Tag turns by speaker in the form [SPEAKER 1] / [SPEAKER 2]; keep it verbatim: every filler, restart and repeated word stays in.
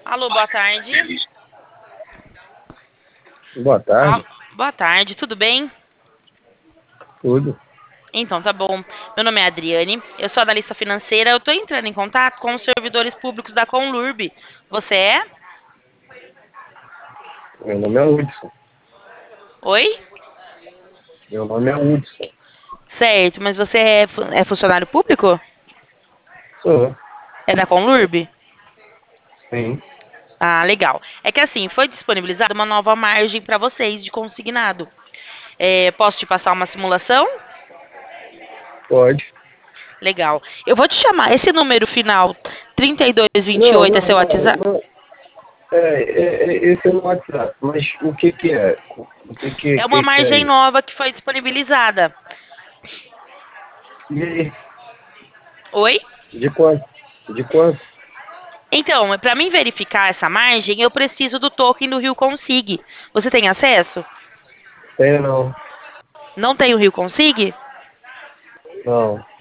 [SPEAKER 1] Alô, boa tarde.
[SPEAKER 2] Boa
[SPEAKER 1] Ah,
[SPEAKER 2] tarde,
[SPEAKER 1] boa tarde, tudo bem?
[SPEAKER 2] tudo.
[SPEAKER 1] Então, tá bom. Meu nome é Adriane, eu sou analista financeira. Eu tô entrando em contato com os servidores públicos da Conlurb. Você é?
[SPEAKER 2] Meu nome é Hudson.
[SPEAKER 1] Oi?
[SPEAKER 2] Meu nome é Hudson.
[SPEAKER 1] Certo, mas você é, fu- é funcionário público?
[SPEAKER 2] Sou,
[SPEAKER 1] É da Conlurb?
[SPEAKER 2] sim.
[SPEAKER 1] Ah, legal. É que assim, foi disponibilizada uma nova margem para vocês de consignado. É, posso te passar uma simulação?
[SPEAKER 2] Pode.
[SPEAKER 1] Legal. Eu vou te chamar. Esse número final trinta e dois vinte e
[SPEAKER 2] Não,
[SPEAKER 1] oito é
[SPEAKER 2] não,
[SPEAKER 1] seu
[SPEAKER 2] não,
[SPEAKER 1] WhatsApp?
[SPEAKER 2] não. É, é, é, esse é no WhatsApp, mas o que que é? O que que,
[SPEAKER 1] É uma
[SPEAKER 2] que, que é
[SPEAKER 1] margem
[SPEAKER 2] isso?
[SPEAKER 1] nova que foi disponibilizada.
[SPEAKER 2] E aí,
[SPEAKER 1] Oi?
[SPEAKER 2] de quanto? De quanto?
[SPEAKER 1] Então, para mim verificar essa margem, eu preciso do token do Rio Consig. Você tem acesso?
[SPEAKER 2] Tem não,
[SPEAKER 1] Não tem o Rio Consig?
[SPEAKER 2] não.